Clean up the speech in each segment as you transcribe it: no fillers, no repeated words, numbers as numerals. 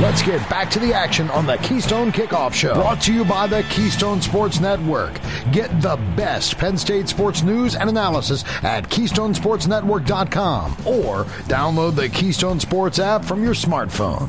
Let's get back to the action on the Keystone Kickoff Show. Brought to you by the Keystone Sports Network. Get the best Penn State sports news and analysis at KeystonesportsNetwork.com or download the Keystone Sports app from your smartphone.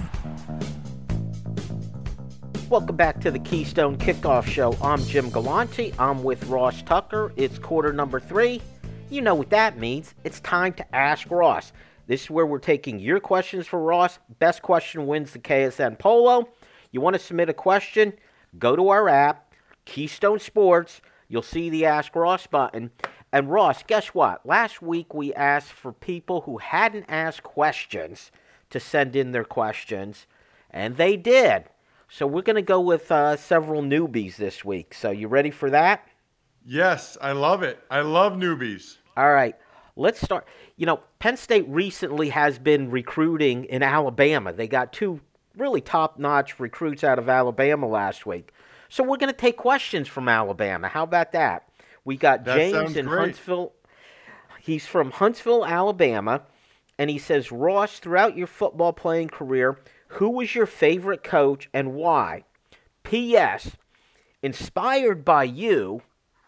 Welcome back to the Keystone Kickoff Show. I'm Jim Galante. I'm with Ross Tucker. It's quarter number 3. You know what that means. It's time to Ask Ross. This is where we're taking your questions for Ross. Best question wins the KSN Polo. You want to submit a question? Go to our app, Keystone Sports. You'll see the Ask Ross button. And Ross, guess what? Last week we asked for people who hadn't asked questions to send in their questions, and they did. So we're going to go with several newbies this week. So you ready for that? Yes, I love it. I love newbies. All right. Let's start. You know, Penn State recently has been recruiting in Alabama. They got 2 really top-notch recruits out of Alabama last week. So we're going to take questions from Alabama. How about that? We got James in Huntsville. He's from Huntsville, Alabama, and he says, Ross, throughout your football playing career, who was your favorite coach and why? P.S. Inspired by you,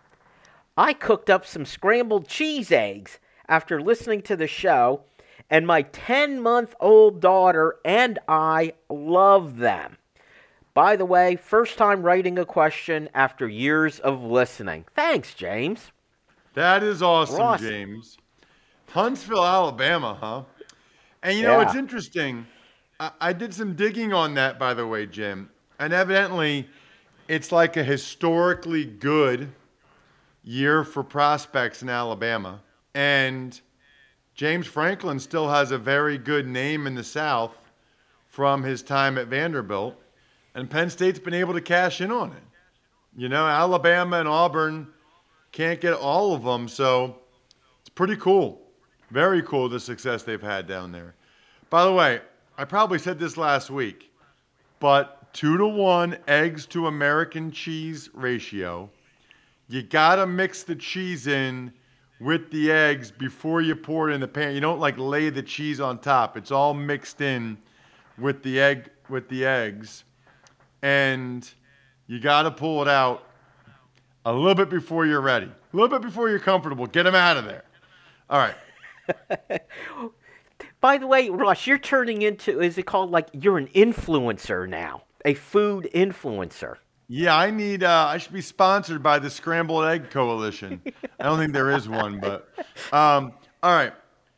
I cooked up some scrambled cheese eggs after listening to the show, and my 10-month-old daughter and I love them. By the way, first time writing a question after years of listening. Thanks, James. That is awesome, Ross. James. Huntsville, Alabama, huh? And you know, it's interesting. I did some digging on that, by the way, Jim. And evidently, it's like a historically good year for prospects in Alabama. And James Franklin still has a very good name in the South from his time at Vanderbilt. And Penn State's been able to cash in on it. You know, Alabama and Auburn can't get all of them, so it's pretty cool. Very cool, the success they've had down there. By the way, I probably said this last week, but 2-to-1 eggs to American cheese ratio. You got to mix the cheese in with the eggs before you pour it in the pan. You don't like lay the cheese on top. It's all mixed in with the eggs. And you got to pull it out a little bit before you're ready. A little bit before you're comfortable. Get them out of there. All right. By the way, Ross, you're turning into, is it called like you're an influencer now? A food influencer. Yeah, I should be sponsored by the Scrambled Egg Coalition. I don't think there is one, but all right.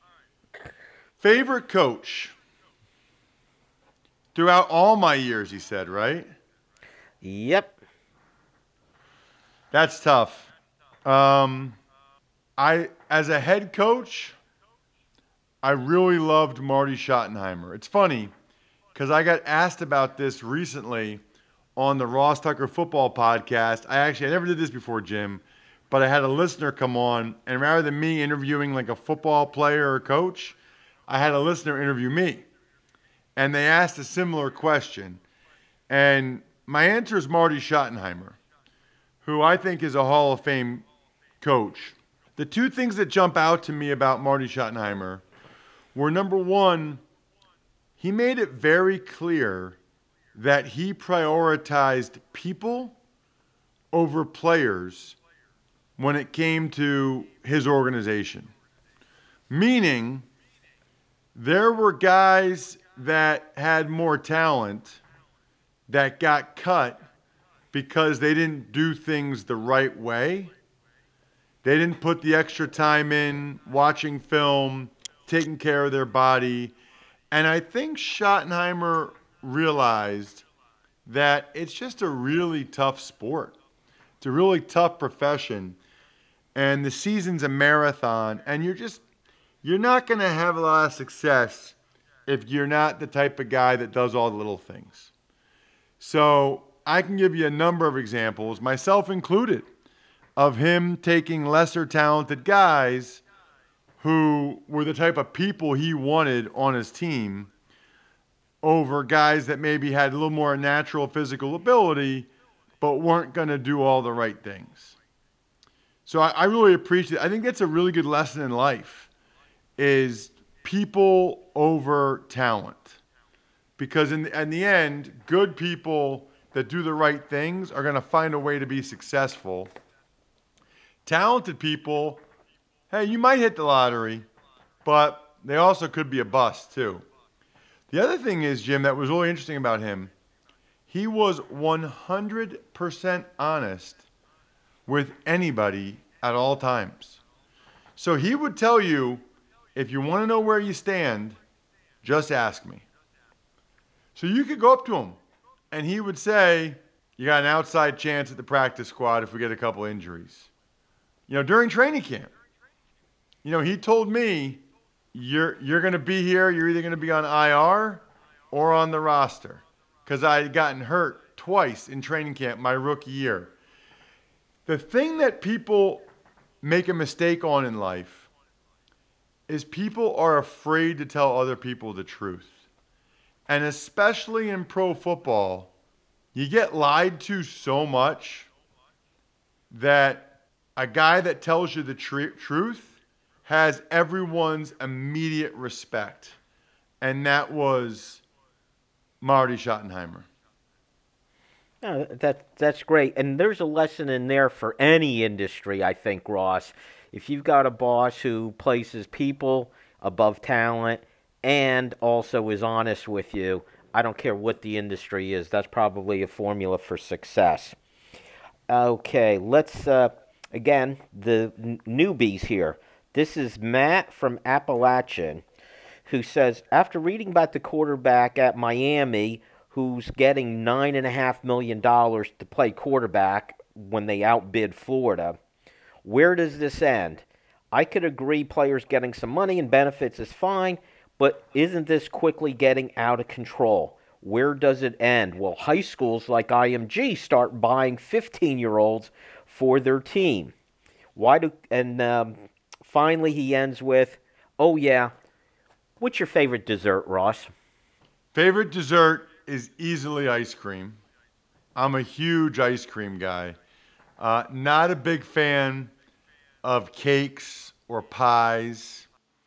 Favorite coach throughout all my years, he said, right? Yep. That's tough. As a head coach, I really loved Marty Schottenheimer. It's funny because I got asked about this recently on the Ross Tucker Football Podcast. I never did this before, Jim, but I had a listener come on, and rather than me interviewing like a football player or coach, I had a listener interview me. And they asked a similar question. And my answer is Marty Schottenheimer, who I think is a Hall of Fame coach. The 2 things that jump out to me about Marty Schottenheimer were, number 1, he made it very clear that he prioritized people over players when it came to his organization. Meaning, there were guys that had more talent that got cut because they didn't do things the right way. They didn't put the extra time in watching film, taking care of their body. And I think Schottenheimer realized that it's just a really tough sport. It's a really tough profession. And the season's a marathon. And you're not going to have a lot of success if you're not the type of guy that does all the little things. So I can give you a number of examples, myself included, of him taking lesser talented guys who were the type of people he wanted on his team over guys that maybe had a little more natural physical ability but weren't going to do all the right things. So I really appreciate it. I think that's a really good lesson in life, is people over talent. because in the end, good people that do the right things are going to find a way to be successful. Talented people, hey, you might hit the lottery, but they also could be a bust too. The other thing is, Jim, that was really interesting about him, he was 100% honest with anybody at all times. So he would tell you, if you want to know where you stand, just ask me. So you could go up to him, and he would say, you got an outside chance at the practice squad if we get a couple injuries. During training camp, he told me, you're going to be here. You're either going to be on IR or on the roster, because I had gotten hurt twice in training camp my rookie year. The thing that people make a mistake on in life is people are afraid to tell other people the truth. And especially in pro football, you get lied to so much that a guy that tells you the truth has everyone's immediate respect. And that was Marty Schottenheimer. No, that's great. And there's a lesson in there for any industry, I think, Ross. If you've got a boss who places people above talent and also is honest with you, I don't care what the industry is. That's probably a formula for success. Okay, let's, again, the newbies here. This is Matt from Appalachian, who says, after reading about the quarterback at Miami who's getting $9.5 million to play quarterback when they outbid Florida, where does this end? I could agree players getting some money and benefits is fine, but isn't this quickly getting out of control? Where does it end? Will high schools like IMG start buying 15-year-olds for their team? Finally he ends with, oh yeah, what's your favorite dessert, Ross? Favorite dessert is easily ice cream. I'm a huge ice cream guy. Not a big fan of cakes or pies.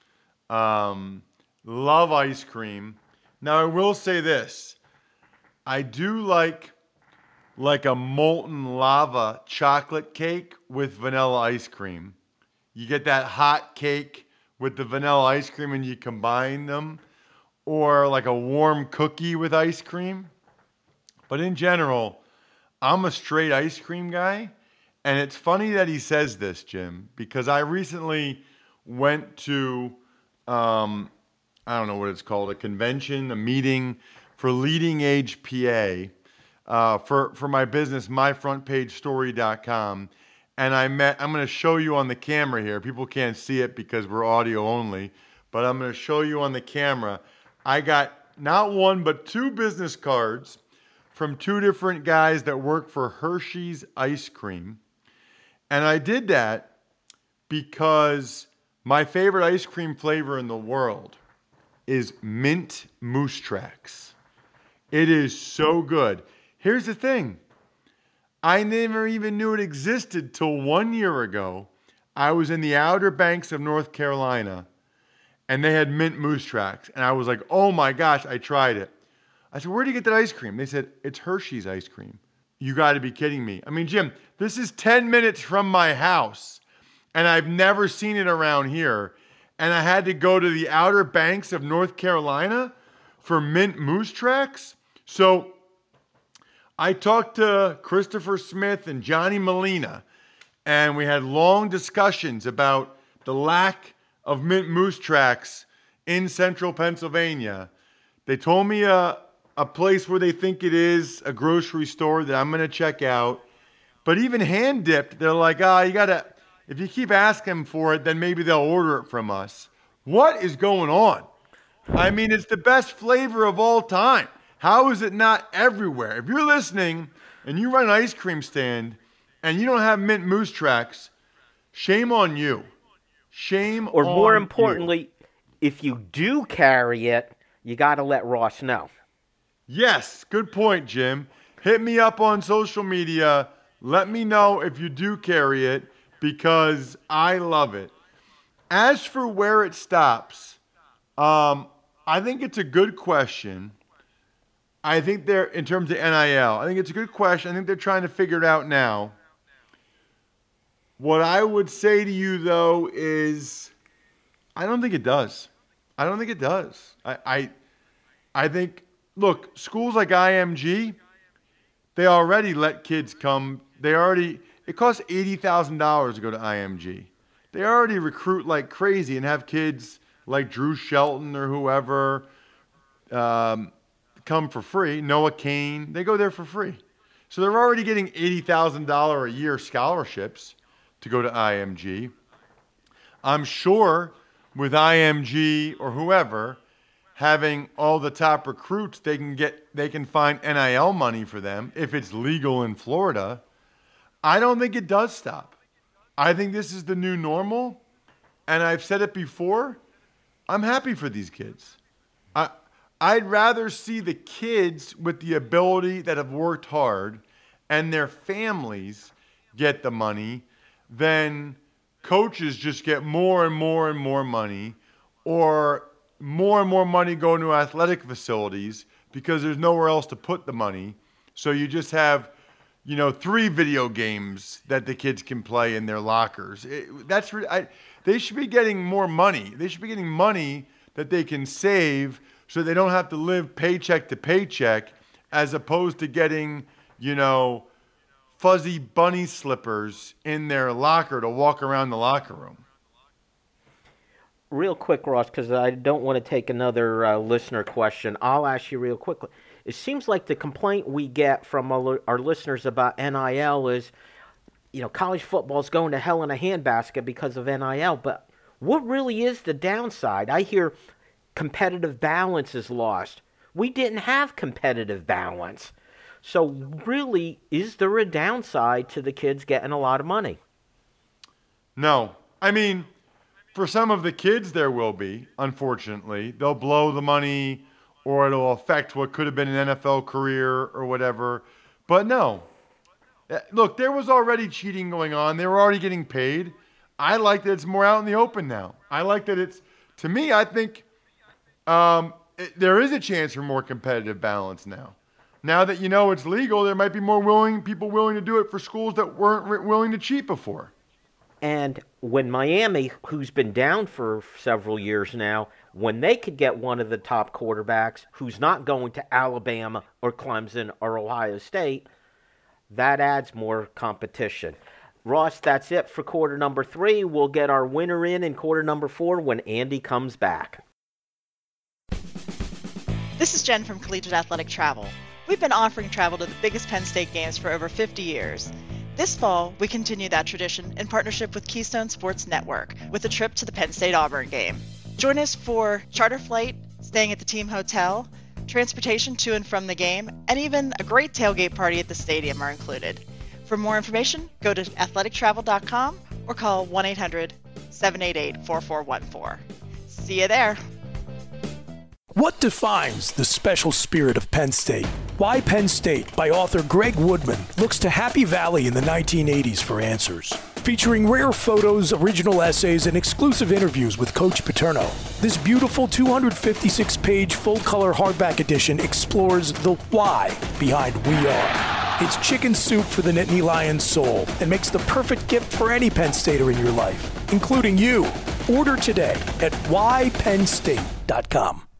Love ice cream. Now, I will say this. I do like a molten lava chocolate cake with vanilla ice cream. You get that hot cake with the vanilla ice cream and you combine them. Or like a warm cookie with ice cream. But in general, I'm a straight ice cream guy. And it's funny that he says this, Jim, because I recently went to, I don't know what it's called, a convention, a meeting for Leading Age PA for my business, myfrontpagestory.com. And I'm going to show you on the camera here. People can't see it because we're audio only, but I'm going to show you on the camera. I got not one, but two business cards from two different guys that work for Hershey's Ice Cream. And I did that because my favorite ice cream flavor in the world is mint Moose Tracks. It is so good. Here's the thing. I never even knew it existed till 1 year ago. I was in the Outer Banks of North Carolina, and they had mint Moose Tracks. And I was like, oh my gosh, I tried it. I said, where do you get that ice cream? They said, it's Hershey's ice cream. You got to be kidding me. I mean, Jim, this is 10 minutes from my house, and I've never seen it around here. And I had to go to the Outer Banks of North Carolina for mint Moose Tracks. So I talked to Christopher Smith and Johnny Molina, and we had long discussions about the lack of mint Moose Tracks in central Pennsylvania. They told me a place where they think it is, a grocery store that I'm going to check out. But even hand dipped, they're like, you got to, if you keep asking for it, then maybe they'll order it from us. What is going on? I mean, it's the best flavor of all time. How is it not everywhere? If you're listening and you run an ice cream stand and you don't have mint Moose Tracks, shame on you. Shame on you. Or more importantly, if you do carry it, you got to let Ross know. Yes, good point, Jim. Hit me up on social media. Let me know if you do carry it because I love it. As for where it stops, I think it's a good question I think they're, in terms of NIL, I think it's a good question. I think they're trying to figure it out now. What I would say to you, though, is I don't think it does. I don't think it does. I think, look, schools like IMG, they already let kids come. It costs $80,000 to go to IMG. They already recruit like crazy and have kids like Drew Shelton or whoever come for free. Noah Kane, they go there for free. So they're already getting $80,000 a year scholarships to go to IMG. I'm sure with IMG or whoever having all the top recruits, they can find NIL money for them if it's legal in Florida. I don't think it does stop. I think this is the new normal, and I've said it before. I'm happy for these kids. I'd rather see the kids with the ability that have worked hard and their families get the money than coaches just get more and more and more money, or more and more money going to athletic facilities because there's nowhere else to put the money. So you just have, 3 video games that the kids can play in their lockers. They should be getting more money. They should be getting money that they can save so they don't have to live paycheck to paycheck, as opposed to getting, fuzzy bunny slippers in their locker to walk around the locker room. Real quick, Ross, because I don't want to take another listener question. I'll ask you real quickly. It seems like the complaint we get from our listeners about NIL is, college football is going to hell in a handbasket because of NIL. But what really is the downside? I hear competitive balance is lost. We didn't have competitive balance. So really, is there a downside to the kids getting a lot of money? No. I mean, for some of the kids there will be, unfortunately. They'll blow the money, or it'll affect what could have been an NFL career or whatever. But no. Look, there was already cheating going on. They were already getting paid. I like that it's more out in the open now. I like that to me, I think there is a chance for more competitive balance now. Now that it's legal, there might be more people willing to do it for schools that weren't willing to cheat before. And when Miami, who's been down for several years now, when they could get one of the top quarterbacks who's not going to Alabama or Clemson or Ohio State, that adds more competition. Ross, that's it for quarter number 3. We'll get our winner in quarter number 4 when Andy comes back. This is Jen from Collegiate Athletic Travel. We've been offering travel to the biggest Penn State games for over 50 years. This fall, we continue that tradition in partnership with Keystone Sports Network with a trip to the Penn State-Auburn game. Join us for charter flight, staying at the team hotel, transportation to and from the game, and even a great tailgate party at the stadium are included. For more information, go to athletictravel.com or call 1-800-788-4414. See you there. What defines the special spirit of Penn State? Why Penn State by author Greg Woodman looks to Happy Valley in the 1980s for answers. Featuring rare photos, original essays, and exclusive interviews with Coach Paterno, this beautiful 256-page full-color hardback edition explores the why behind We Are. It's chicken soup for the Nittany Lions soul and makes the perfect gift for any Penn Stater in your life, including you. Order today at whypennstate.com.